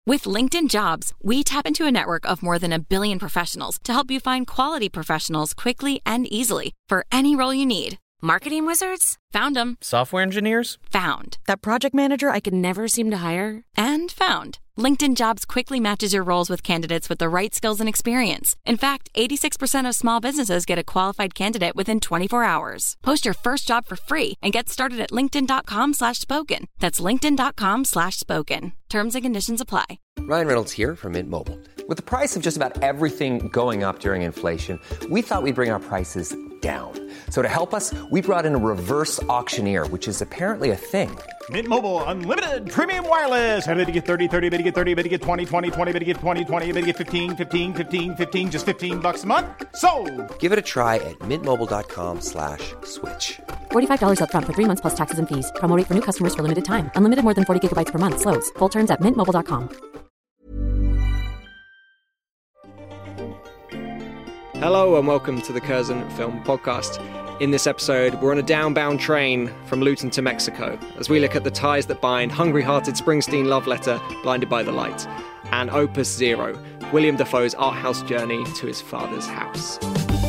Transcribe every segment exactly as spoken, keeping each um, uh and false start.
With LinkedIn Jobs, we tap into a network of more than a billion professionals to help you find quality professionals quickly and easily for any role you need. Marketing wizards? Found them. Software engineers? Found. That project manager I could never seem to hire? And found. LinkedIn Jobs quickly matches your roles with candidates with the right skills and experience. In fact, eighty-six percent of small businesses get a qualified candidate within twenty-four hours. Post your first job for free and get started at linkedin.com slash spoken. That's linkedin.com slash spoken. Terms and conditions apply. Ryan Reynolds here from Mint Mobile. With the price of just about everything going up during inflation, we thought we'd bring our prices down. So to help us, we brought in a reverse auctioneer, which is apparently a thing. Mint Mobile Unlimited Premium Wireless. How to get thirty, thirty, how to get thirty, how to get twenty, twenty, twenty, how to get twenty, twenty, how to get fifteen, fifteen, fifteen, fifteen, just fifteen bucks a month? Sold! Give it a try at mintmobile.com slash switch. forty-five dollars up front for three months plus taxes and fees. Promo rate for new customers for limited time. Unlimited more than forty gigabytes per month. Slows full terms at mint mobile dot com. Hello and welcome to the Curzon Film Podcast. In this episode, we're on a downbound train from Luton to Mexico as we look at the ties that bind hungry-hearted Springsteen love letter, Blinded by the Light, and Opus Zero, William Dafoe's art house journey to his father's house.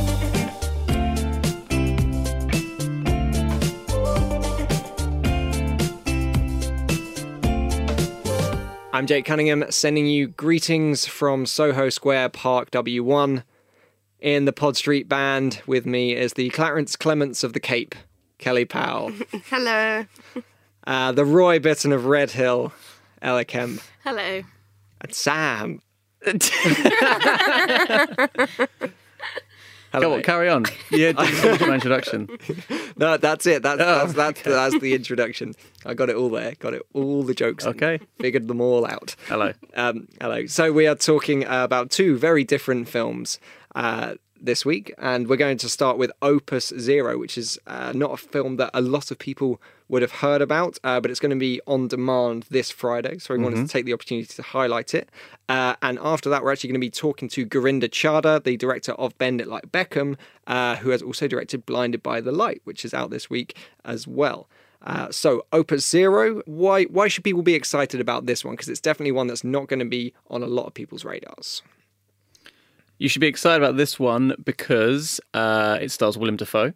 I'm Jake Cunningham, sending you greetings from Soho Square Park W one. In the Pod Street Band with me is the Clarence Clements of the Cape, Kelly Powell. Hello. Uh, the Roy Bitton of Red Hill, Ella Kemp. Hello. And Sam. Come on, carry on. Yeah, do my introduction. No, that's it. That's that's, that's, okay. that's the introduction. I got it all there. Got it. All the jokes. Okay. In. Figured them all out. Hello. Um, hello. So we are talking uh, about two very different films uh, this week, and we're going to start with Opus Zero, which is uh, not a film that a lot of people would have heard about, uh, but it's going to be on demand this Friday, so we mm-hmm. wanted to take the opportunity to highlight it. Uh, and after that, we're actually going to be talking to Gurinder Chadha, the director of Bend It Like Beckham, uh, who has also directed Blinded by the Light, which is out this week as well. Uh, so, Opus Zero, why why should people be excited about this one? Because it's definitely one that's not going to be on a lot of people's radars. You should be excited about this one because uh, it stars Willem Dafoe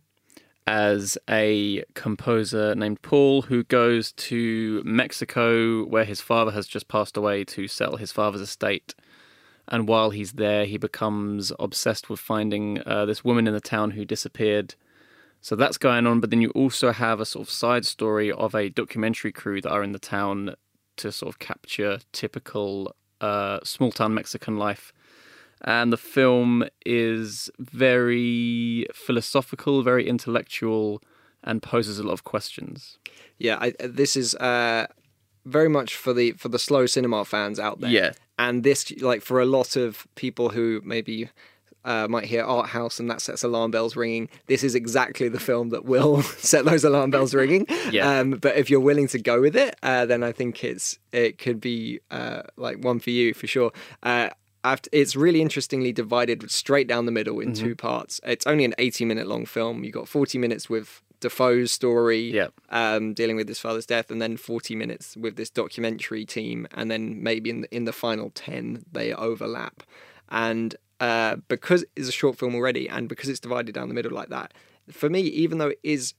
as a composer named Paul who goes to Mexico where his father has just passed away to sell his father's estate. And while he's there, he becomes obsessed with finding uh, this woman in the town who disappeared. So that's going on. But then you also have a sort of side story of a documentary crew that are in the town to sort of capture typical uh, small-town Mexican life. And the film is very philosophical, very intellectual, and poses a lot of questions. Yeah, I, this is uh, very much for the for the slow cinema fans out there. Yeah. And this, like, for a lot of people who maybe uh, might hear art house and that sets alarm bells ringing, this is exactly the film that will set those alarm bells ringing. Yeah. Um, but if you're willing to go with it, uh, then I think it's it could be uh, like one for you for sure. Uh, After, it's really interestingly divided straight down the middle in mm-hmm. two parts. It's only an eighty-minute long film. You got forty minutes with Dafoe's story, yep. um, dealing with his father's death, and then forty minutes with this documentary team, and then maybe in the, in the final ten they overlap. And uh, because it's a short film already, and because it's divided down the middle like that, for me, even though it is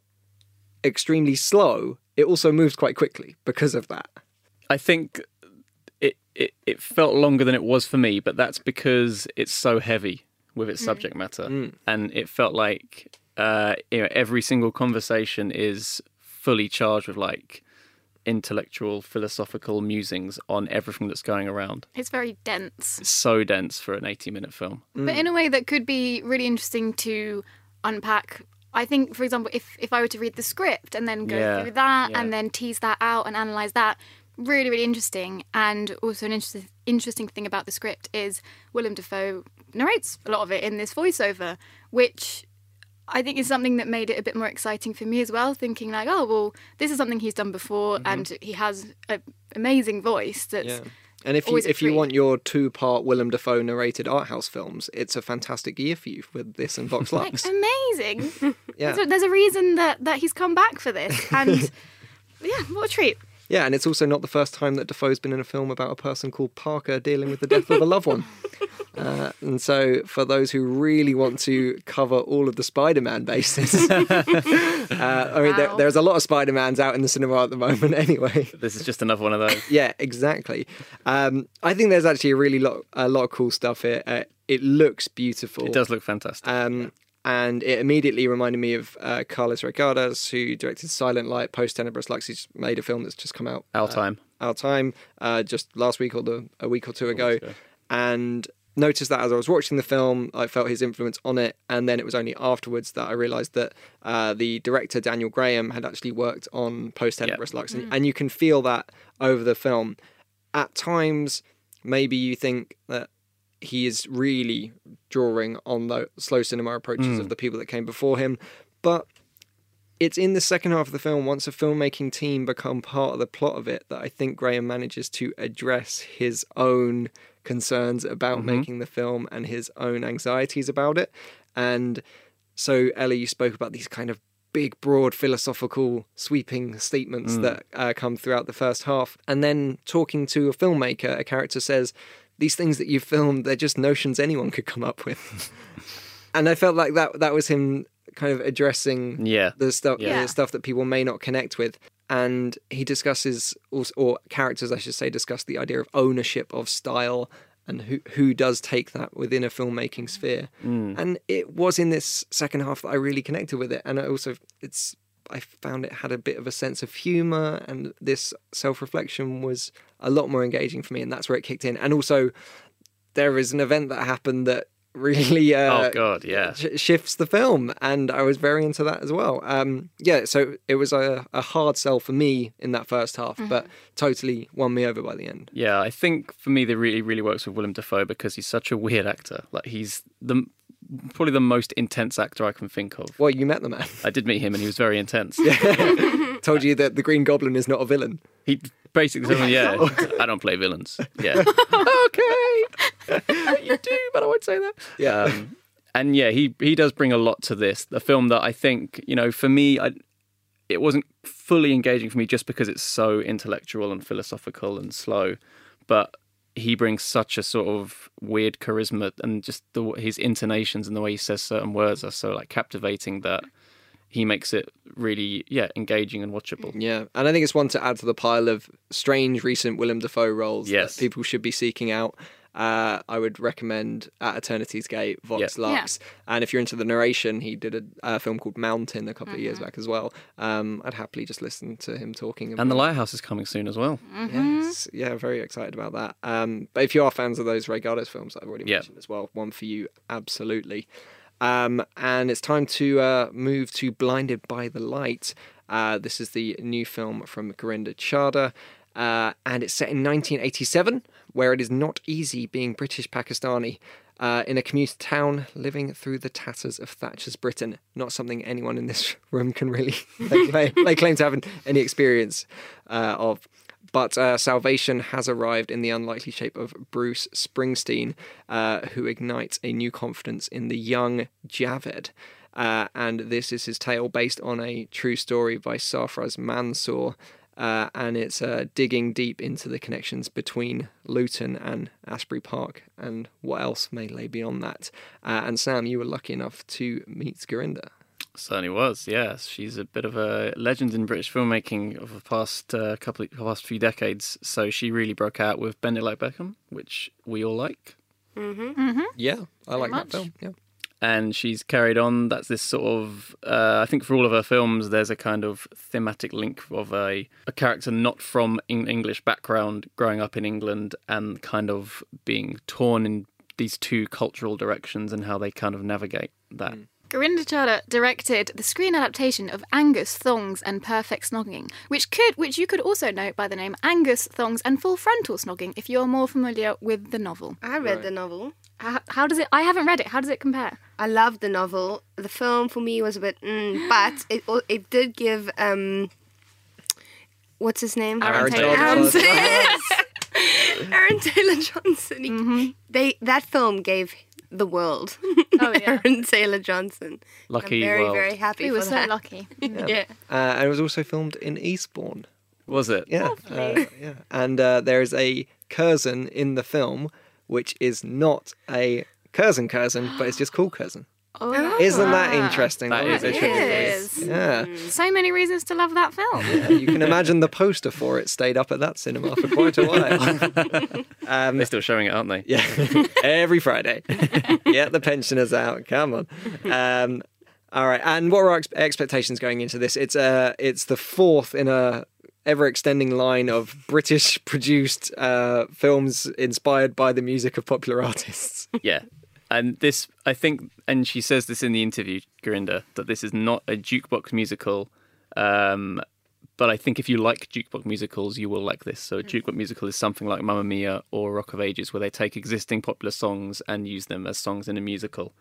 extremely slow, it also moves quite quickly because of that. I think It, it it felt longer than it was for me, but that's because it's so heavy with its mm. subject matter. Mm. And it felt like uh, you know, every single conversation is fully charged with like intellectual, philosophical musings on everything that's going around. It's very dense. It's so dense for an eighty-minute film. Mm. But in a way that could be really interesting to unpack. I think, for example, if, if I were to read the script and then go yeah. through that yeah. and then tease that out and analyse that, really, really interesting. And also an interesting interesting thing about the script is Willem Dafoe narrates a lot of it in this voiceover, which I think is something that made it a bit more exciting for me as well, thinking like, oh, well, this is something he's done before mm-hmm. and he has an amazing voice that's yeah. And if you if you want your two-part Willem Dafoe narrated art house films, it's a fantastic year for you with this and Vox Lux. Amazing. yeah. There's a, there's a reason that, that he's come back for this. And yeah, what a treat. Yeah, and it's also not the first time that Defoe's been in a film about a person called Parker dealing with the death of a loved one. Uh, and so for those who really want to cover all of the Spider-Man bases, uh, I mean, Wow. there, there's a lot of Spider-Mans out in the cinema at the moment anyway. This is just another one of those. Yeah, exactly. Um, I think there's actually a really lot, a lot of cool stuff here. Uh, it looks beautiful. It does look fantastic. Um, and it immediately reminded me of uh, Carlos Regadas, who directed Silent Light, Post Tenebris Lux. He's made a film that's just come out. Our uh, Time. Our Time, uh, just last week or the, a week or two ago. weeks ago. And noticed that as I was watching the film, I felt his influence on it. And then it was only afterwards that I realised that uh, the director, Daniel Graham, had actually worked on Post Tenebris Yeah. Lux. And, and you can feel that over the film. At times, maybe you think that he is really drawing on the slow cinema approaches of the people that came before him. But it's in the second half of the film, once a filmmaking team become part of the plot of it, that I think Graham manages to address his own concerns about making the film and his own anxieties about it. And so, Ellie, you spoke about these kind of big, broad, philosophical, sweeping statements that uh, come throughout the first half. And then talking to a filmmaker, a character says, these things that you filmed, they're just notions anyone could come up with. And I felt like that that was him kind of addressing Yeah. the stuff Yeah. the stuff that people may not connect with. And he discusses, also, or characters, I should say, discuss the idea of ownership of style and who who does take that within a filmmaking sphere. And it was in this second half that I really connected with it. And I also, it's I found it had a bit of a sense of humour, and this self-reflection was a lot more engaging for me, and that's where it kicked in. And also, there is an event that happened that really uh, Oh, God, yeah. sh- shifts the film, and I was very into that as well. Um, yeah, so it was a, a hard sell for me in that first half, but totally won me over by the end. Yeah, I think for me, that really, really works with Willem Dafoe because he's such a weird actor. Like, he's the probably the most intense actor I can think of. Well, you met the man. I did meet him and he was very intense. Told you that the Green Goblin is not a villain. He basically told me, yeah, I don't play villains. Yeah. Okay. you do, but I won't say that. Yeah. Um, and yeah, he, he does bring a lot to this. The film that I think, you know, for me, I, it wasn't fully engaging for me just because it's so intellectual and philosophical and slow. But he brings such a sort of weird charisma, and just the, his intonations and the way he says certain words are so like captivating that he makes it really, yeah, engaging and watchable. Yeah, and I think it's one to add to the pile of strange recent Willem Dafoe roles Yes. that people should be seeking out. Uh, I would recommend At Eternity's Gate, Vox Yeah. Lux. And if you're into the narration, he did a, a film called Mountain a couple of years back as well. Um, I'd happily just listen to him talking. About And The Lighthouse is coming soon as well. Yes, yeah, very excited about that. Um, but if you are fans of those Ray Gardner films that I've already Yeah. mentioned as well, one for you, absolutely. Um, and it's time to uh, move to Blinded by the Light. Uh, this is the new film from Gurinder Chadha, uh, and it's set in nineteen eighty-seven, where it is not easy being British Pakistani. Uh, in a commuter town, living through the tatters of Thatcher's Britain. Not something anyone in this room can really lay, lay, lay claim to having any experience uh, of. But uh, salvation has arrived in the unlikely shape of Bruce Springsteen, uh, who ignites a new confidence in the young Javed. Uh, and this is his tale based on a true story by Sarfraz Mansour. Uh, and it's uh, digging deep into the connections between Luton and Asbury Park and what else may lay beyond that. Uh, and Sam, you were lucky enough to meet Gurinder. Certainly was, yes. She's a bit of a legend in British filmmaking of the past uh, couple, of, past few decades. So she really broke out with Bend It Like Beckham, which we all like. Yeah, I like much. that film. Yeah. And she's carried on. That's this sort of, uh, I think for all of her films, there's a kind of thematic link of a, a character not from an English background, growing up in England and kind of being torn in these two cultural directions and how they kind of navigate that. Gurinder Chadha directed the screen adaptation of Angus, Thongs and Perfect Snogging, which could, which you could also know by the name Angus, Thongs and Full Frontal Snogging if you're more familiar with the novel. I read the novel. How, how does it? I haven't read it. How does it compare? I loved the novel. The film for me was a bit, mm, but it al- it did give um, what's his name? Aaron Taylor Aaron, Johnson. Aaron Taylor Johnson. He, They that film gave the world. Oh, yeah. Aaron Taylor Johnson. Lucky I'm very world. very happy. We were for so that. lucky. Yeah. Uh, and it was also filmed in Eastbourne. Was it? Yeah, uh, yeah. And uh, there is a Curzon in the film, which is not a Curzon Curzon, but it's just called Curzon. Oh, Isn't that interesting? That is a it trivia is. for you. Yeah. So many reasons to love that film. Yeah, you can imagine the poster for it stayed up at that cinema for quite a while. um, They're still showing it, aren't they? yeah, every Friday. Get the pensioners out. Come on. Um, all right. And what were our ex- expectations going into this? It's uh, it's the fourth in a ever-extending line of British-produced uh, films inspired by the music of popular artists. Yeah. And this, I think, and she says this in the interview, Gurinder, that this is not a jukebox musical. Um, but I think if you like jukebox musicals, you will like this. So a jukebox musical is something like Mamma Mia or Rock of Ages, where they take existing popular songs and use them as songs in a musical.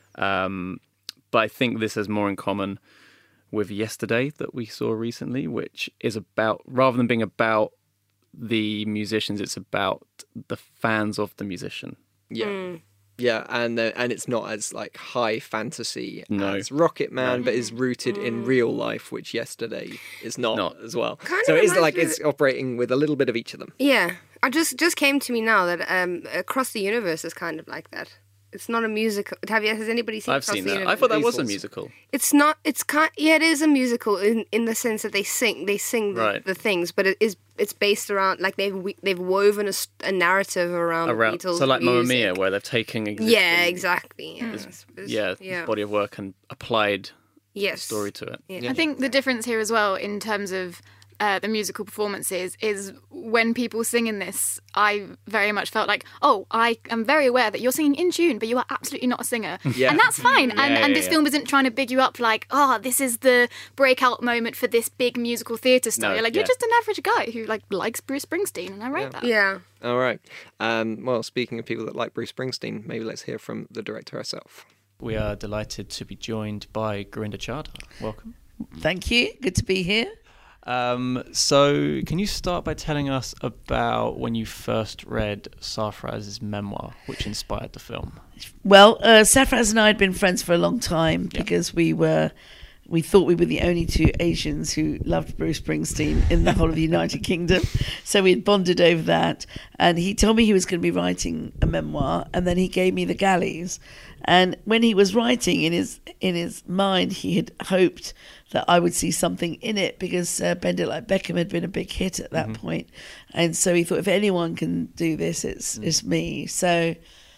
Um, but I think this has more in common with Yesterday that we saw recently, which is about, rather than being about the musicians, it's about the fans of the musician. Yeah. Mm. Yeah, and uh, and it's not as like high fantasy no. as Rocket Man, no. but is rooted mm. in real life, which Yesterday is not, not. as well. Kind so of it's like me... it's operating with a little bit of each of them. Yeah, I just just came to me now that um, Across the Universe is kind of like that. It's not a musical. Have you? Has anybody seen? I've Across seen the that. Universe? I thought that was a musical. It's not. It's kind. Yeah, it is a musical in, in the sense that they sing. They sing the, right. the things, but it is. It's based around like they've they've woven a, a narrative around, around the Beatles. So like music. Mamma Mia, where they've taken existing, yeah, exactly. Yeah, this, it's, it's, yeah, yeah. This body of work and applied yes. story to it. Yeah. I think the difference here as well in terms of uh, the musical performances is when people sing in this, I very much felt like, oh, I am very aware that you're singing in tune, but you are absolutely not a singer. Yeah. And that's fine. Yeah, and yeah, and this yeah. film isn't trying to big you up like, oh, this is the breakout moment for this big musical theatre star. No, you're like, yeah. you're just an average guy who like likes Bruce Springsteen, and I wrote Yeah. that. Yeah. All right. Um, well, speaking of people that like Bruce Springsteen, maybe let's hear from the director herself. We are delighted to be joined by Gurinder Chadha. Welcome. Thank you. Good to be here. Um, so, can you start by telling us about when you first read Sarfraz's memoir, which inspired the film? Well, uh, Sarfraz and I had been friends for a long time Yeah. because we were, we thought we were the only two Asians who loved Bruce Springsteen in the whole of the United Kingdom. So we had bonded over that. And he told me he was going to be writing a memoir, and then he gave me the galleys. And when he was writing, in his in his mind, he had hoped that I would see something in it because uh, Bend It Like Beckham had been a big hit at that Mm-hmm. point. And so he thought, if anyone can do this, it's Mm. it's me. So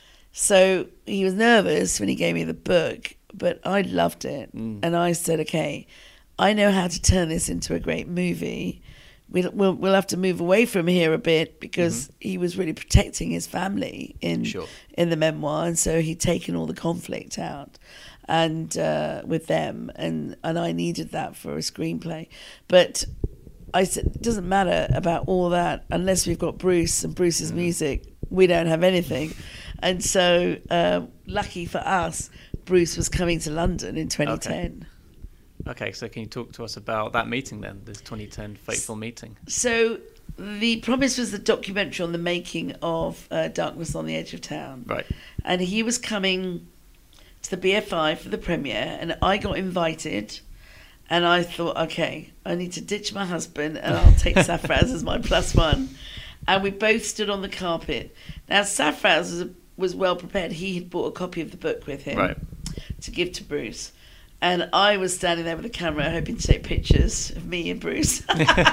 so he was nervous when he gave me the book, but I loved it. Mm. And I said, okay, I know how to turn this into a great movie. We'll, we'll, we'll have to move away from here a bit because mm-hmm. he was really protecting his family in Sure. in the memoir, and so he'd taken all the conflict out and uh, with them, and, and I needed that for a screenplay. But I said, it doesn't matter about all that unless we've got Bruce and Bruce's mm-hmm. music. We don't have anything. And so, uh, lucky for us, Bruce was coming to London in twenty ten. Okay. Okay, so can you talk to us about that meeting then, this twenty ten fateful meeting? So the promise was the documentary on the making of uh, Darkness on the Edge of Town. Right. And he was coming to the B F I for the premiere, and I got invited, and I thought, okay, I need to ditch my husband and I'll take Sarfraz as my plus one. And we both stood on the carpet. Now, Sarfraz was, was well prepared. He had bought a copy of the book with him right. to give to Bruce. And I was standing there with a camera hoping to take pictures of me and Bruce.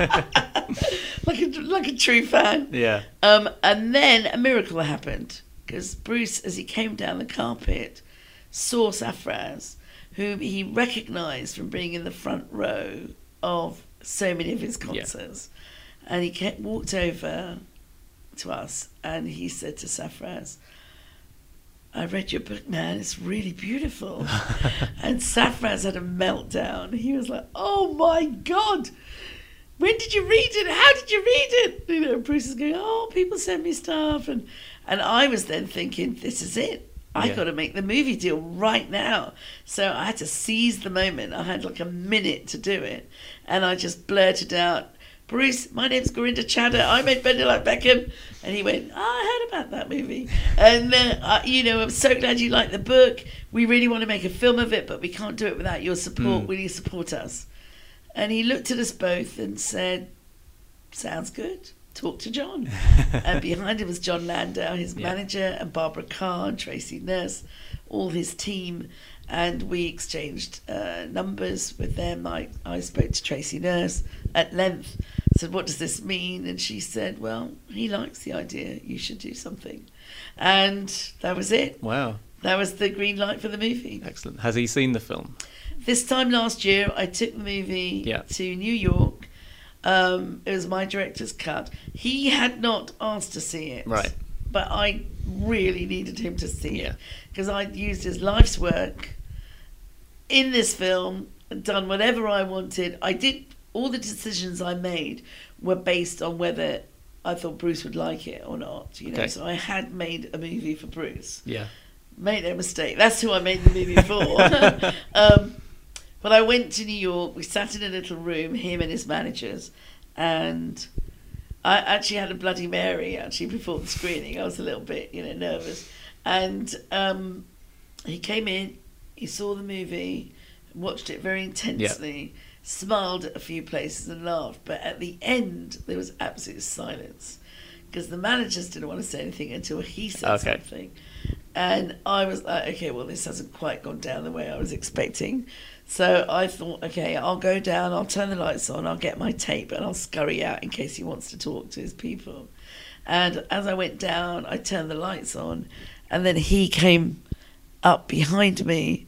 like, a, like a true fan. Yeah. Um, and then a miracle happened. Because Bruce, as he came down the carpet, saw Sarfraz, whom he recognised from being in the front row of so many of his concerts. Yeah. And he kept, walked over to us and he said to Sarfraz, I read your book, man. It's really beautiful. And Sarfraz had a meltdown. He was like, oh, my God. When did you read it? How did you read it? You know, Bruce is going, oh, people send me stuff. And, and I was then thinking, this is it. I yeah. got to make the movie deal right now. So I had to seize the moment. I had like a minute to do it. And I just blurted out, Bruce, my name's Gurinder Chadha. I made Bend It Like Beckham. And he went, oh, I heard about that movie. And, uh, I, you know, I'm so glad you like the book. We really want to make a film of it, but we can't do it without your support. Mm. Will you support us? And he looked at us both and said, sounds good. Talk to John. And behind him was John Landau, his Yeah. manager, and Barbara Carr, Tracy Nurse, all his team. And we exchanged uh, numbers with them. I, I spoke to Tracy Nurse at length, said, what does this mean? And she said, well, he likes the idea. You should do something. And that was it. Wow. That was the green light for the movie. Excellent. Has he seen the film? This time last year, I took the movie Yeah. to New York. Um, it was my director's cut. He had not asked to see it. Right. But I really needed him to see Yeah. it. Because I'd used his life's work in this film, and done whatever I wanted. I did, all the decisions I made were based on whether I thought Bruce would like it or not. You know, Okay. so I had made a movie for Bruce. Yeah. Make no mistake, that's who I made the movie for. um, but I went to New York. We sat in a little room, him and his managers, and I actually had a Bloody Mary actually before the screening. I was a little bit, you know, nervous, and um, he came in. He saw the movie, watched it very intensely, yeah. smiled at a few places and laughed. But at the end, there was absolute silence because the managers didn't want to say anything until he said okay. something. And I was like, okay, well, this hasn't quite gone down the way I was expecting. So I thought, okay, I'll go down, I'll turn the lights on, I'll get my tape, and I'll scurry out in case he wants to talk to his people. And as I went down, I turned the lights on, and then he came up behind me,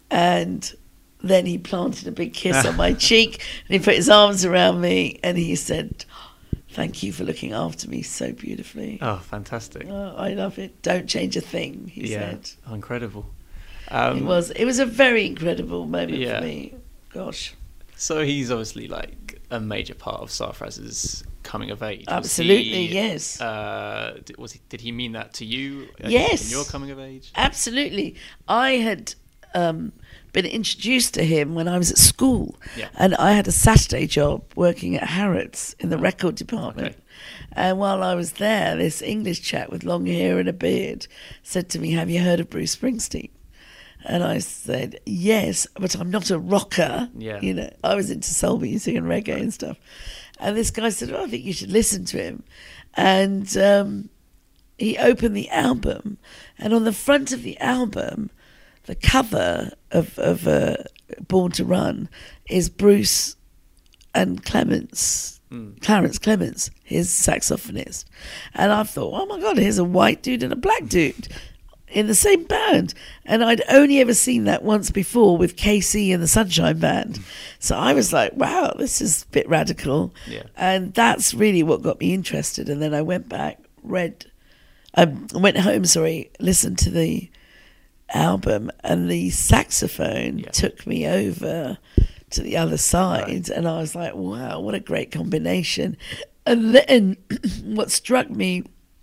and then he planted a big kiss on my cheek, and he put his arms around me, and he said, thank you for looking after me so beautifully. Oh, fantastic. Oh, I love it. Don't change a thing, he yeah. said. Oh, incredible. Um, it was it was a very incredible moment yeah. for me. Gosh. So he's obviously like a major part of Sarfraz's coming of age. Absolutely, he, yes. Uh, did, was he, did he mean that to you? Yes. In your coming of age? Absolutely. I had um, been introduced to him when I was at school, yeah. and I had a Saturday job working at Harrods in the record department. Okay. And while I was there, this English chap with long hair and a beard said to me, have you heard of Bruce Springsteen? And I said, yes, but I'm not a rocker. Yeah. You know, I was into soul music and reggae and stuff. And this guy said, oh, I think you should listen to him. And um, he opened the album. And on the front of the album, the cover of, of uh, Born to Run is Bruce and Clements, mm. Clarence Clements, his saxophonist. And I thought, oh, my God, here's a white dude and a black dude in the same band. And I'd only ever seen that once before with K C and the Sunshine Band. So I was like, wow, this is a bit radical. Yeah. And that's really what got me interested. And then I went back, read, um, went home, sorry, listened to the album, and the saxophone yeah. took me over to the other side. Right. And I was like, wow, what a great combination. And then what struck me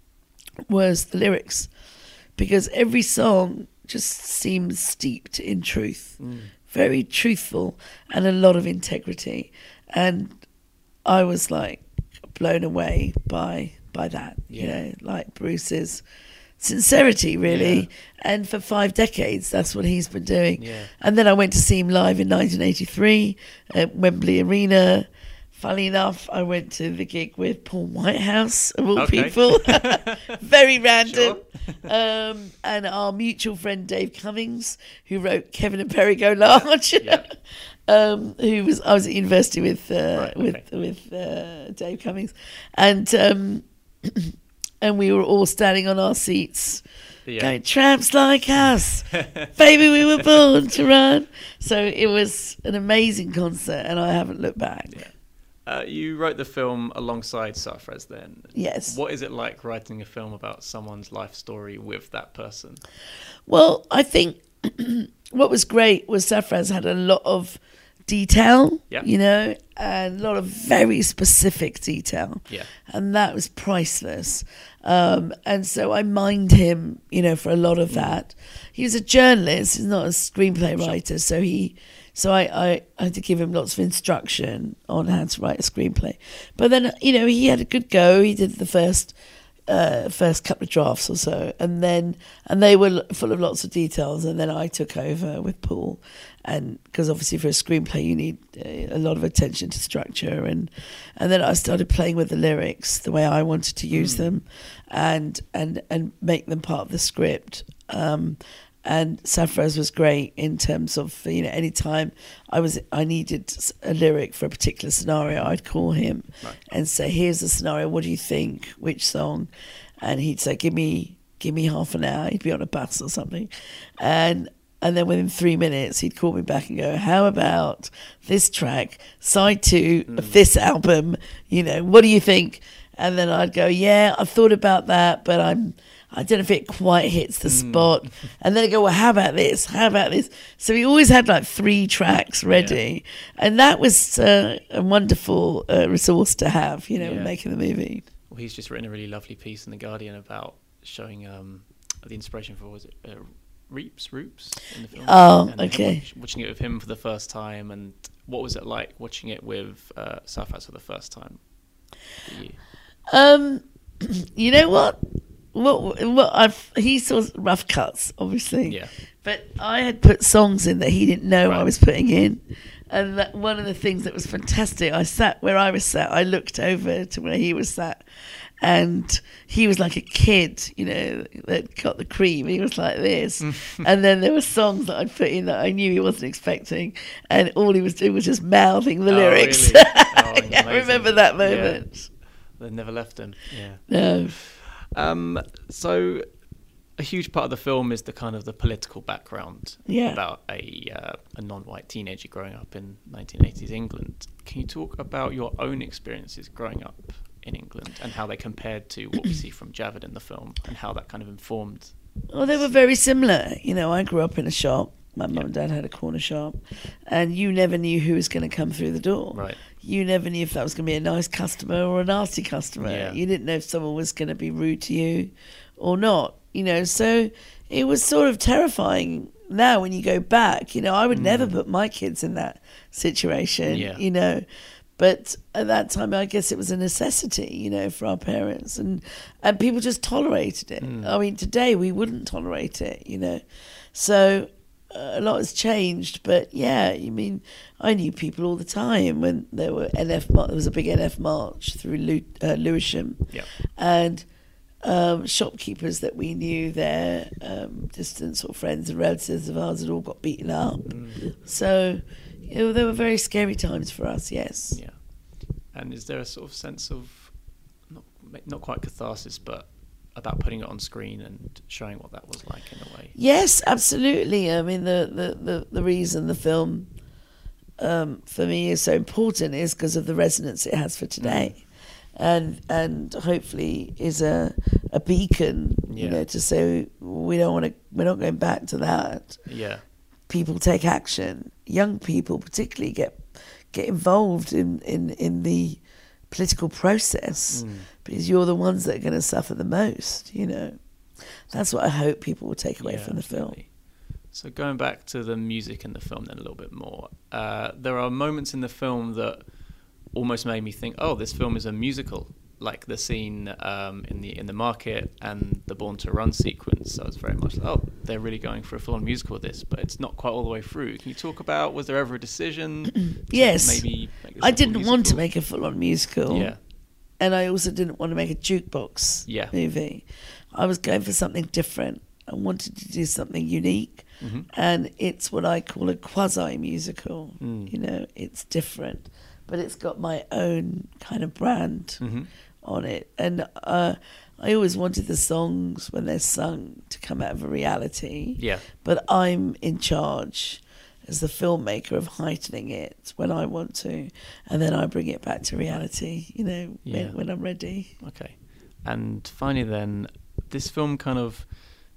was the lyrics, because every song just seems steeped in truth, mm. very truthful and a lot of integrity. And I was like blown away by by that, yeah. you know, like Bruce's sincerity, really. Yeah. And for five decades, that's what he's been doing. Yeah. And then I went to see him live in nineteen eighty-three at Wembley Arena. Funny enough, I went to the gig with Paul Whitehouse, of all okay. people. Very random. Sure. um, and our mutual friend Dave Cummings, who wrote Kevin and Perry Go Large, yeah. um, who was I was at university with uh, right, okay. with with uh, Dave Cummings, and um, and we were all standing on our seats. Yeah. Going, tramps like us, baby, we were born to run. So it was an amazing concert, and I haven't looked back. Yeah. Uh, you wrote the film alongside Sarfraz then. Yes. What is it like writing a film about someone's life story with that person? Well, I think what was great was Sarfraz had a lot of detail, yeah. you know, and a lot of very specific detail. Yeah. And that was priceless. Um, and so I mined him, you know, for a lot of that. He was a journalist, he's not a screenplay writer, so he... So I, I, I had to give him lots of instruction on how to write a screenplay. But then, you know, he had a good go. He did the first uh, first couple of drafts or so, and then and they were full of lots of details, and then I took over with Paul, and because obviously for a screenplay you need a lot of attention to structure, and and then I started playing with the lyrics the way I wanted to use mm. them, and and and make them part of the script. Um, And Safraz was great in terms of, you know, any time I was I needed a lyric for a particular scenario, I'd call him right. and say, "Here's the scenario. What do you think? Which song?" And he'd say, "Give me, give me half an hour." He'd be on a bus or something, and and then within three minutes, he'd call me back and go, "How about this track, side two mm. of this album? You know, what do you think?" And then I'd go, "Yeah, I've thought about that, but I'm." I don't know if it quite hits the mm. spot. And then I go, well, how about this? How about this? So he always had like three tracks ready. Yeah. And that was uh, a wonderful uh, resource to have, you know, yeah. making the movie. Well, he's just written a really lovely piece in The Guardian about showing um, the inspiration for, was it uh, Reeps, Roops in the film? Oh, and okay. Watch, watching it with him for the first time. And what was it like watching it with uh, Safraz for the first time? For you? Um, you know what? What, what I've, he saw rough cuts, obviously. Yeah. But I had put songs in that he didn't know right. I was putting in. And that one of the things that was fantastic, I sat where I was sat, I looked over to where he was sat, and he was like a kid, you know, that got the cream. He was like this. And then there were songs that I'd put in that I knew he wasn't expecting, and all he was doing was just mouthing the oh, lyrics. Really? Oh, yeah, I remember that moment. Yeah. They never left him. Yeah. No. Um, so a huge part of the film is the kind of the political background yeah. about a uh, a non-white teenager growing up in nineteen eighties England. Can you talk about your own experiences growing up in England and how they compared to what we see from Javed in the film and how that kind of informed? Well, they were very similar. You know, I grew up in a shop. My mum and dad had a corner shop, and you never knew who was going to come through the door. Right. You never knew if that was going to be a nice customer or a nasty customer. Yeah. You didn't know if someone was going to be rude to you or not. You know, so it was sort of terrifying. Now, when you go back, you know, I would mm. never put my kids in that situation. Yeah. You know, but at that time, I guess it was a necessity, you know, for our parents, and and people just tolerated it. Mm. I mean, today we wouldn't tolerate it. You know, so. A lot has changed, but yeah, I mean, I knew people all the time when there were N F. There was a big N F march through Lew- uh, Lewisham, yep. and um, shopkeepers that we knew there, um, distant sort of friends and relatives of ours, had all got beaten up. Mm. So, you know, they were very scary times for us. Yes. Yeah. And is there a sort of sense of not not quite catharsis, but about putting it on screen and showing what that was like in a way? Yes, absolutely. I mean, the, the, the, the reason the film um, for me is so important is because of the resonance it has for today. Mm. And and hopefully is a a beacon, yeah. you know, to say we don't want to, we're not going back to that. Yeah. People take action. Young people particularly get get involved in, in, in the political process mm. because you're the ones that are going to suffer the most, you know. That's what I hope people will take away yeah, from the absolutely. film. So going back to the music in the film then a little bit more, uh, there are moments in the film that almost made me think, oh, this film is a musical, like the scene um, in the in the market and the Born to Run sequence. So I was very much like, oh, they're really going for a full-on musical with this, but it's not quite all the way through. Can you talk about, was there ever a decision yes. to maybe make this I a didn't musical? want to make a full-on musical. Yeah. And I also didn't want to make a jukebox yeah. movie. I was going for something different. I wanted to do something unique. Mm-hmm. And it's what I call a quasi-musical. Mm. You know, it's different. But it's got my own kind of brand mm-hmm. on it. And uh, I always wanted the songs, when they're sung, to come out of a reality. Yeah. But I'm in charge as the filmmaker of heightening it when I want to. And then I bring it back to reality, you know, yeah. when, when I'm ready. Okay. And finally then, this film kind of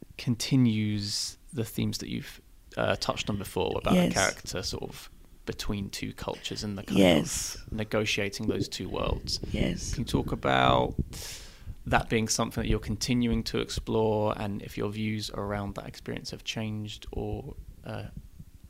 continues the themes that you've uh, touched on before about yes. a character sort of between two cultures and the kind yes. of negotiating those two worlds. Yes. Can you talk about that being something that you're continuing to explore, and if your views around that experience have changed or uh,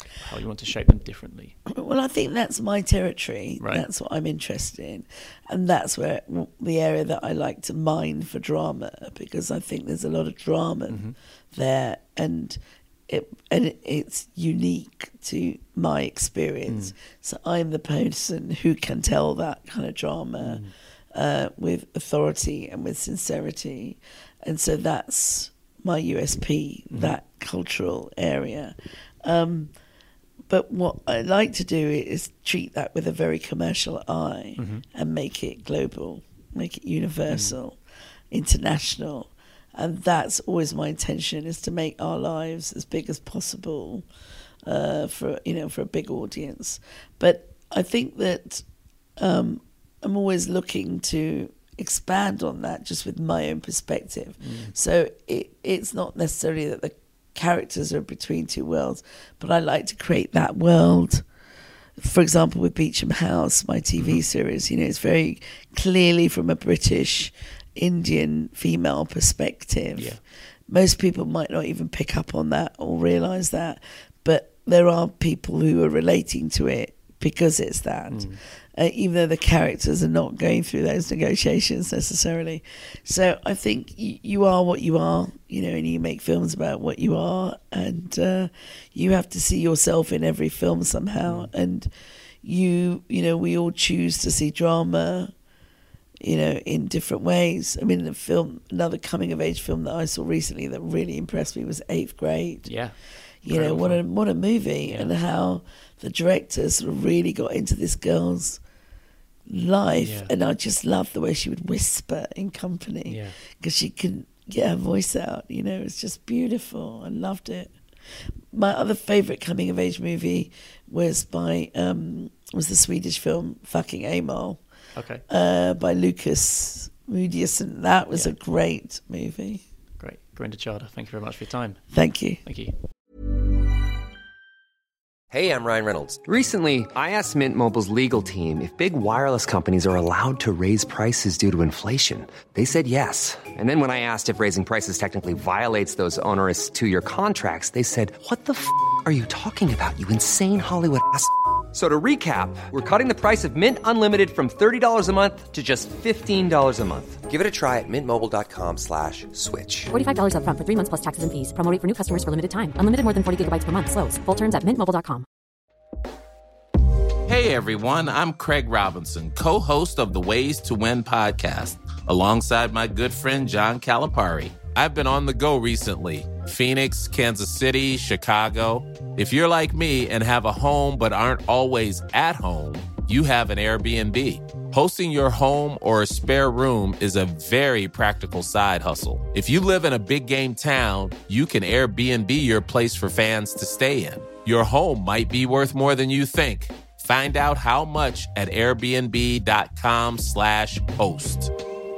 how you want to shape them differently. Well, I think that's my territory. Right. That's what I'm interested in. And that's where the area that I like to mine for drama, because I think there's a lot of drama mm-hmm. there, and it and it's unique to my experience. Mm. So I'm the person who can tell that kind of drama mm. uh, with authority and with sincerity. And so that's my U S P, mm. that cultural area. Um, but what I like to do is treat that with a very commercial eye mm-hmm. and make it global, make it universal, mm. international. And that's always my intention, is to make our lives as big as possible uh, for, you know, for a big audience. But I think that um, I'm always looking to expand on that just with my own perspective. Mm. So it, it's not necessarily that the characters are between two worlds, but I like to create that world. For example, with Beecham House, my T V series, you know, it's very clearly from a British Indian female perspective. Yeah. Most people might not even pick up on that or realise that, but there are people who are relating to it because it's that, mm. uh, even though the characters are not going through those negotiations necessarily. So I think y- you are what you are, you know, and you make films about what you are, and uh, you have to see yourself in every film somehow. Mm. And you, you know, we all choose to see drama, you know, in different ways. I mean, the film, another coming of age film that I saw recently that really impressed me was Eighth Grade. Yeah. You know, what a what a movie, yeah. And how the director sort of really got into this girl's life. Yeah. And I just loved the way she would whisper in company because she couldn't get her voice out. You know, it's just beautiful. I loved it. My other favourite coming of age movie was by um, was the Swedish film Fucking Amol. Okay. Uh, by Lucas Moodysson. That was yeah. a great movie. Great. Gurinder Chadha, thank you very much for your time. Thank you. Thank you. Hey, I'm Ryan Reynolds. Recently, I asked Mint Mobile's legal team if big wireless companies are allowed to raise prices due to inflation. They said yes. And then when I asked if raising prices technically violates those onerous two-year contracts, they said, what the f*** are you talking about, you insane Hollywood ass f- So to recap, we're cutting the price of Mint Unlimited from thirty dollars a month to just fifteen dollars a month. Give it a try at mintmobile.com slash switch. forty-five dollars up front for three months plus taxes and fees. Promo rate for new customers for limited time. Unlimited more than forty gigabytes per month. Slows full terms at mint mobile dot com. Hey everyone, I'm Craig Robinson, co-host of the Ways to Win podcast, alongside my good friend John Calipari. I've been on the go recently. Phoenix, Kansas City, Chicago. If you're like me and have a home but aren't always at home, you have an Airbnb. Hosting your home or a spare room is a very practical side hustle. If you live in a big game town, you can Airbnb your place for fans to stay in. Your home might be worth more than you think. Find out how much at airbnb.com slash host.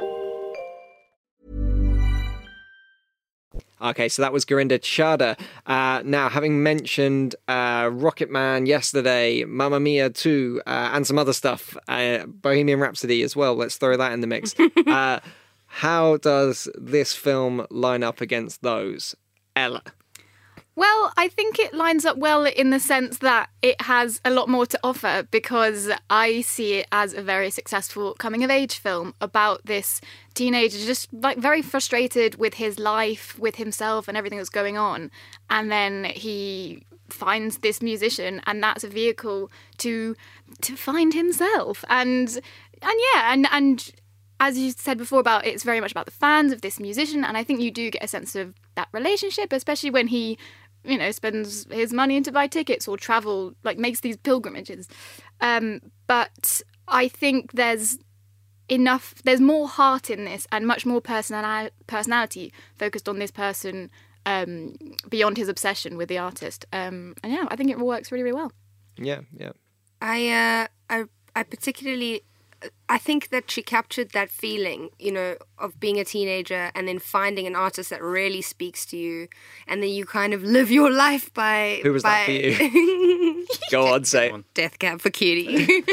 Okay, so that was Gurinder Chadha. Uh, now, having mentioned uh, Rocket Man yesterday, Mamma Mia two, uh, and some other stuff, uh, Bohemian Rhapsody as well, let's throw that in the mix. uh, how does this film line up against those? Ella? Well, I think it lines up well in the sense that it has a lot more to offer, because I see it as a very successful coming-of-age film about this teenager just like very frustrated with his life, with himself and everything that's going on. And then he finds this musician, and that's a vehicle to to find himself. And and yeah, and and as you said before about it's very much about the fans of this musician, and I think you do get a sense of that relationship, especially when he, you know, spends his money to buy tickets or travel, like makes these pilgrimages. Um, but I think there's enough, there's more heart in this and much more personali- personality focused on this person um, beyond his obsession with the artist. Um, and yeah, I think it works really, really well. Yeah, yeah. I, uh, I, I particularly, I think that she captured that feeling, you know, of being a teenager and then finding an artist that really speaks to you, and then you kind of live your life by... Who was by... that for you? Go on, say it. Death Cab for Cutie.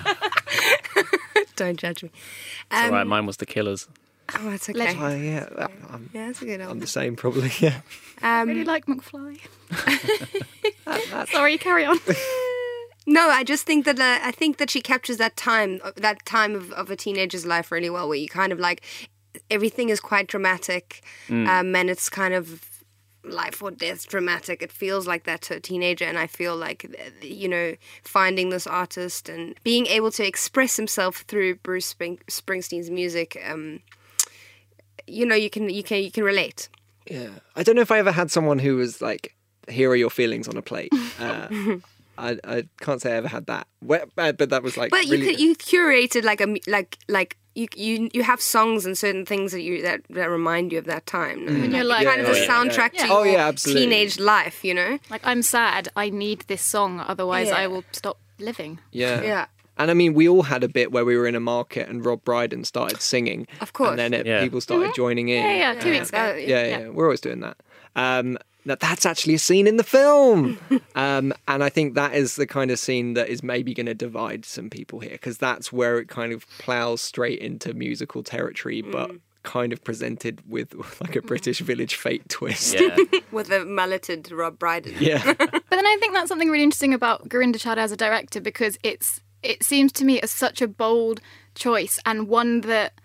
Don't judge me. Um, it's all right, mine was The Killers. Oh, that's okay. Oh, yeah. I'm, yeah, that's a good one. I'm the same, probably, yeah. Um, I really like McFly. Sorry, carry on. No, I just think that uh, I think that she captures that time, that time of, of a teenager's life really well, where you kind of like everything is quite dramatic, Mm. um, and it's kind of life or death dramatic. It feels like that to a teenager, and I feel like, you know, finding this artist and being able to express himself through Bruce Spring- Springsteen's music, um, you know, you can you can you can relate. Yeah, I don't know if I ever had someone who was like, "Here are your feelings on a plate." Uh, I I can't say I ever had that, Well, but but that was like. But you really could, you curated like a mu- like like. You, you you have songs and certain things that you that, that remind you of that time. No? Mm. And you're Like, like- kind of Yeah, a yeah, soundtrack yeah. to Oh, your yeah, absolutely. teenage life, you know? Like, I'm sad. I need this song, otherwise Yeah. I will stop living. Yeah. Yeah. And I mean, we all had a bit where we were in a market and Rob Brydon started singing. Of course. And then it, Yeah. people started joining in. Yeah, yeah, two weeks ago. that- Yeah, yeah, we're always doing that. Um, that that's actually a scene in the film, um, and I think that is the kind of scene that is maybe going to divide some people here, because that's where it kind of plows straight into musical territory, but kind of presented with like a British Village Fate twist. Yeah. With a mulleted Rob Brydon. Yeah. But then I think that's something really interesting about Gurinder Chadha as a director, because it's it seems to me as such a bold choice, and one that,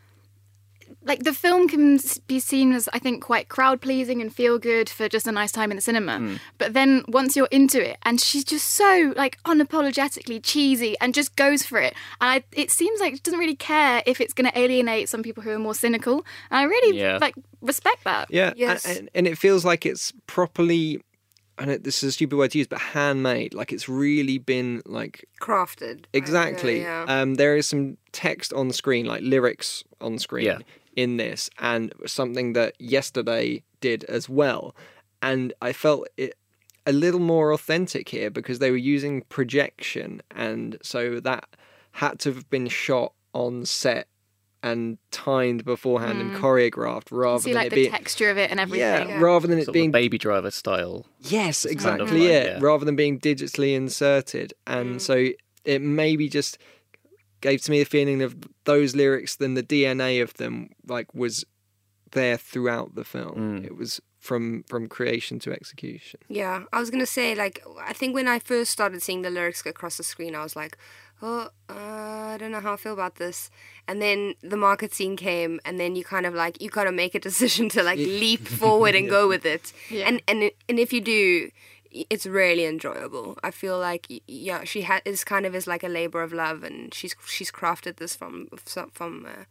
like, the film can s- be seen as, I think, quite crowd pleasing and feel good for just a nice time in the cinema. But then once you're into it, and she's just so like unapologetically cheesy and just goes for it, and I, it seems like she doesn't really care if it's going to alienate some people who are more cynical. And I really Yeah. like respect that. Yeah, Yes. and, and it feels like it's properly, and it, this is a stupid word to use, but handmade. Like it's really been like Crafted. exactly. Yeah, Um, there is some text on screen, like lyrics on screen Yeah. in this, and something that Yesterday did as well. And I felt it a little more authentic here because they were using projection, and so that had to have been shot on set and timed beforehand and choreographed rather See than like it the being texture of it and everything. yeah, rather than it Sort of being a Baby Driver style. yes, kind exactly, of like, yeah. yeah. Rather than being digitally inserted, and so it maybe just gave to me a feeling of those lyrics. Then the D N A of them like was there throughout the film. It was from from creation to execution. Yeah, I was gonna say, like, I think when I first started seeing the lyrics across the screen, I was like, oh, uh, I don't know how I feel about this. And then the market scene came, and then you kind of like, you gotta make a decision to like leap forward and go with it. Yeah. And and and if you do, it's really enjoyable. I feel like y- yeah, she ha- is kind of is like a labor of love, and she's she's crafted this from from uh,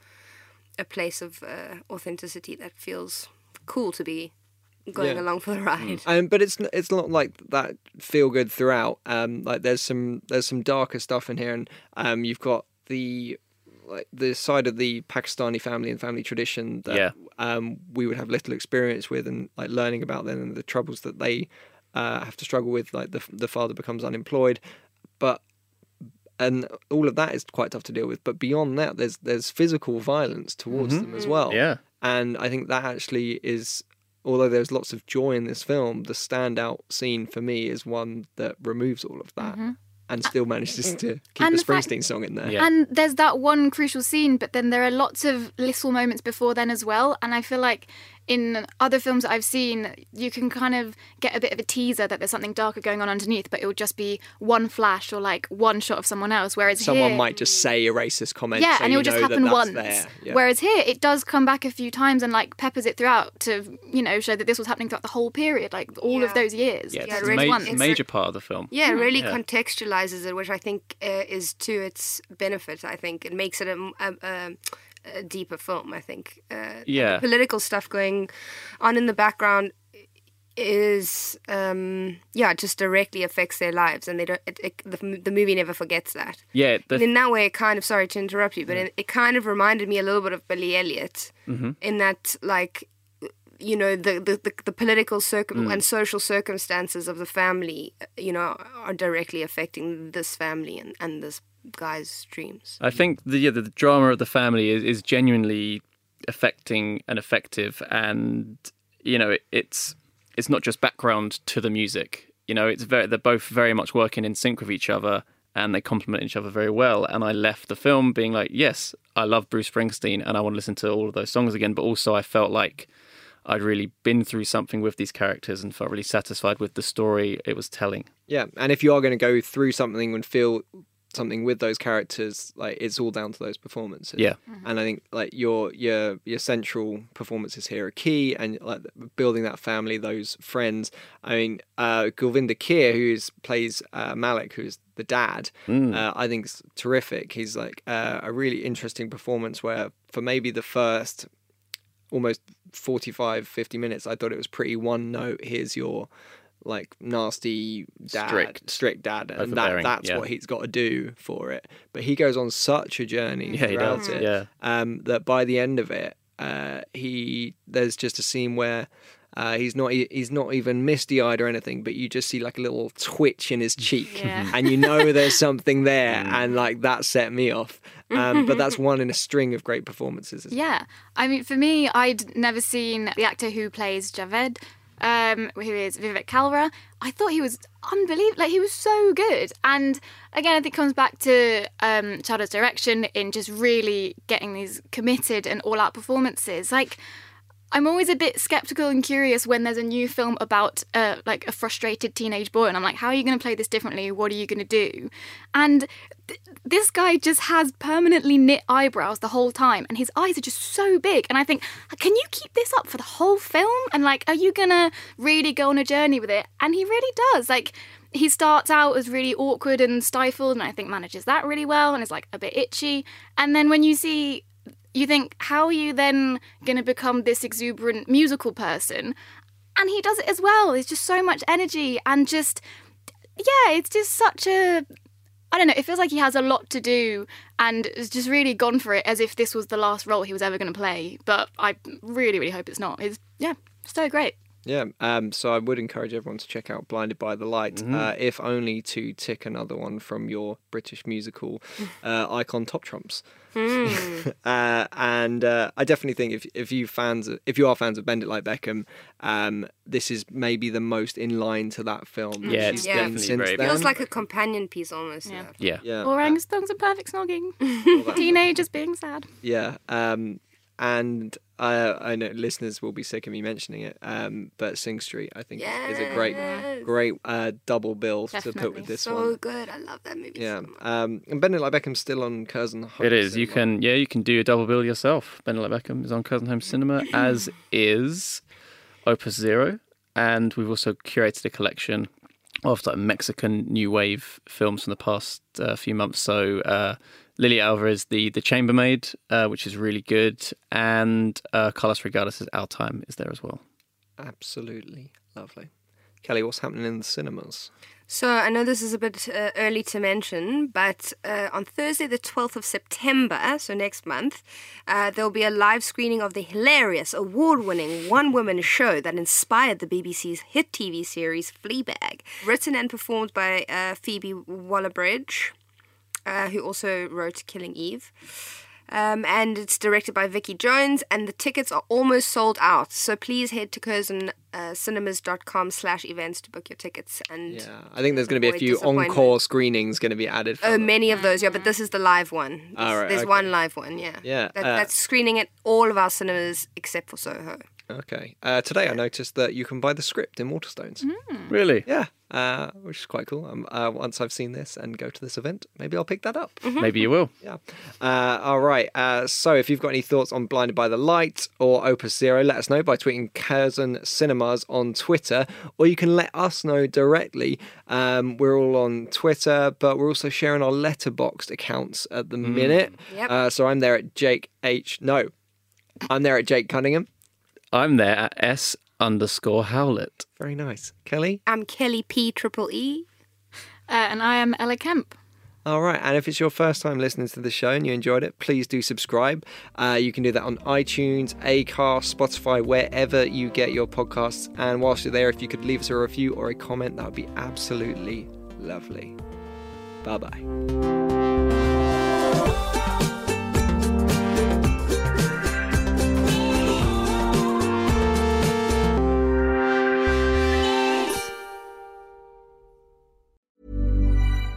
a place of uh, authenticity that feels cool to be going Yeah. along for the ride. Um, but it's n- it's not like that feel good throughout. Um, like there's some there's some darker stuff in here, and um, you've got the like the side of the Pakistani family and family tradition that Yeah. um, we would have little experience with, and like learning about them and the troubles that they uh, have to struggle with. Like the the father becomes unemployed, but and all of that is quite tough to deal with. But beyond that, there's there's physical violence towards them as well. Yeah. And I think that actually is, although there's lots of joy in this film, the standout scene for me is one that removes all of that and still manages to keep And a the fact- Springsteen song in there. Yeah. And there's that one crucial scene, but then there are lots of little moments before then as well. And I feel like in other films that I've seen, you can kind of get a bit of a teaser that there's something darker going on underneath, but it will just be one flash or like one shot of someone else. Whereas Someone here, might just say a racist comment. yeah, so and you it'll just know that happen that's once. there. Yeah. Whereas here, it does come back a few times and like peppers it throughout to, you know, show that this was happening throughout the whole period, like all Yeah. of those years. Yeah, Yeah, it's really a ma- once. major part of the film. Yeah, it really Yeah. contextualizes it, which I think uh, is to its benefit. I think it makes it a, a, a, a deeper film. I think. Uh, Yeah. the political stuff going on in the background is, um, yeah, it just directly affects their lives, and they don't. It, it, the, the movie never forgets that. Yeah, the, And in that way, it kind of, sorry to interrupt you, but it, it kind of reminded me a little bit of Billy Elliot Mm-hmm. in that, like, you know, the the, the, the political circum- and social circumstances of the family, you know, are directly affecting this family and, and this guy's dreams. I think the yeah, the drama of the family is, is genuinely affecting and effective, and you know, it, it's it's not just background to the music. You know, it's very they're both very much working in sync with each other, and they complement each other very well. And I left the film being like, yes, I love Bruce Springsteen, and I want to listen to all of those songs again. But also, I felt like I'd really been through something with these characters and felt really satisfied with the story it was telling. Yeah, and if you are going to go through something and feel something with those characters, like it's all down to those performances. Yeah. Mm-hmm. And I think like your your your central performances here are key, and like building that family, those friends. I mean, uh, Gurvinder Keir, who is, plays uh, Malik, who's the dad, Mm. uh, I think is terrific. He's like uh, a really interesting performance where for maybe the first almost forty-five, fifty minutes, I thought it was pretty one note. Here's your like nasty dad, Strict. strict dad, and that, Overbearing, that's yeah. what he's got to do for it. But he goes on such a journey Yeah, he throughout does, it, yeah. um, that by the end of it, uh, he there's just a scene where uh, he's not e- he's not even misty eyed or anything, but you just see like a little twitch in his cheek, Yeah. and you know there's something there, and like that set me off. Um, but that's one in a string of great performances. isn't it? Yeah. I mean, for me, I'd never seen the actor who plays Javed, um, who is Vivek Kalra. I thought he was unbelievable. Like, he was so good. And again, I think it comes back to um, Chadha's direction in just really getting these committed and all-out performances. Like, I'm always a bit skeptical and curious when there's a new film about uh, like a frustrated teenage boy, and I'm like, how are you going to play this differently? What are you going to do? And th- this guy just has permanently knit eyebrows the whole time, and his eyes are just so big. And I think, can you keep this up for the whole film? And like, are you going to really go on a journey with it? And he really does. Like, he starts out as really awkward and stifled, and I think manages that really well, and is like a bit itchy. And then when you see, you think, how are you then going to become this exuberant musical person? And he does it as well. There's just so much energy and just, yeah, it's just such a, I don't know, it feels like he has a lot to do and has just really gone for it as if this was the last role he was ever going to play. But I really, really hope it's not. It's, yeah, so great. Yeah, um, so I would encourage everyone to check out Blinded by the Light, Mm-hmm. uh, if only to tick another one from your British musical uh, icon Top Trumps. uh, and uh, I definitely think if if you fans if you are fans of Bend It Like Beckham, um, this is maybe the most in line to that film. that Yeah, she's it's Yeah. done definitely since very then. Feels like a companion piece almost. Yeah. Yeah. Yeah. yeah, Orangutans and perfect snogging. Teenagers being sad. yeah. Um, and I, I know listeners will be sick of me mentioning it, um, but Sing Street I think is a great, Yes. great uh, double bill to put Definitely. with this So one. good. I love that movie. Yeah, so much. um, and Bend It Like Beckham's still on Curzon Home. It is. You Cinema. can, yeah, you can do a double bill yourself. Ben Like Beckham is on Curzon Home Cinema, as is Opus Zero, and we've also curated a collection of like Mexican new wave films from the past uh, few months. So uh, Lily Alvarez, the the Chambermaid, uh, which is really good, and uh, Carlos Regadas' Our Time is there as well. Absolutely lovely. Kelly, what's happening in the cinemas? So I know this is a bit uh, early to mention, but uh, on Thursday, the twelfth of September, so next month, uh, there'll be a live screening of the hilarious, award-winning one-woman show that inspired the B B C's hit T V series Fleabag, written and performed by uh, Phoebe Waller-Bridge, uh, who also wrote Killing Eve. Um, and it's directed by Vicky Jones, and the tickets are almost sold out. So please head to curzon cinemas dot com slash events to book your tickets. And Yeah, I think there's going to be a avoid few disappointment. encore screenings going to be added. For Oh, them. many of those, yeah, but this is the live one. There's, All right, there's okay. one live one, yeah. Yeah, That, uh, that's screening at all of our cinemas except for Soho. Okay. Uh, today I noticed that you can buy the script in Waterstones. Really? Yeah, uh, which is quite cool. Um, uh, once I've seen this and go to this event, maybe I'll pick that up. Maybe you will. Yeah. Uh, all right. Uh, so if you've got any thoughts on Blinded by the Light or Opus Zero, let us know by tweeting Curzon Cinemas on Twitter, or you can let us know directly. Um, we're all on Twitter, but we're also sharing our Letterboxd accounts at the minute. Yep. Uh, so I'm there at Jake H. No, I'm there at Jake Cunningham. I'm there at S underscore Howlett. Very nice. Kelly? I'm Kelly P. Triple E. Uh, and I am Ella Kemp. All right, and if it's your first time listening to the show and you enjoyed it, please do subscribe. Uh, you can do that on iTunes, Acast, Spotify, wherever you get your podcasts. And whilst you're there, if you could leave us a review or a comment, that would be absolutely lovely. Bye-bye.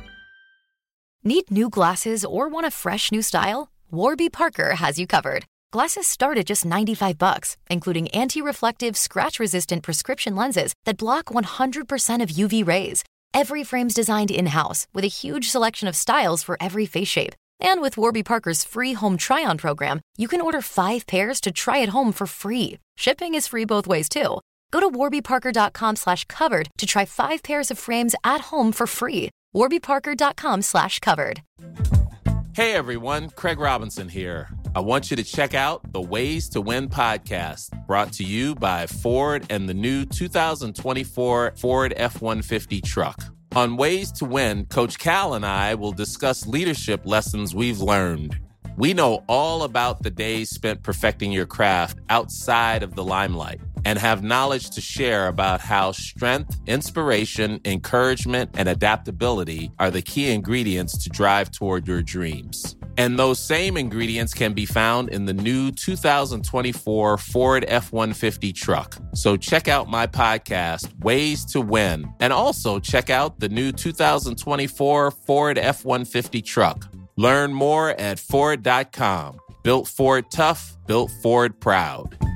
Need new glasses or want a fresh new style? Warby Parker has you covered. Glasses start at just ninety-five bucks, including anti-reflective, scratch-resistant prescription lenses that block one hundred percent of U V rays. Every frame's designed in-house with a huge selection of styles for every face shape. And with Warby Parker's free home try-on program, you can order five pairs to try at home for free. Shipping is free both ways, too. Go to warbyparker.com slash covered to try five pairs of frames at home for free. warbyparker.com slash covered. Hey everyone, Craig Robinson here. I want you to check out the Ways to Win podcast, brought to you by Ford and the new two thousand twenty-four Ford F one fifty truck. On Ways to Win, Coach Cal and I will discuss leadership lessons we've learned. We know all about the days spent perfecting your craft outside of the limelight and have knowledge to share about how strength, inspiration, encouragement, and adaptability are the key ingredients to drive toward your dreams. And those same ingredients can be found in the new two thousand twenty-four Ford F one fifty truck. So check out my podcast, Ways to Win, and also check out the new two thousand twenty-four Ford F one fifty truck. Learn more at Ford dot com. Built Ford tough, built Ford proud.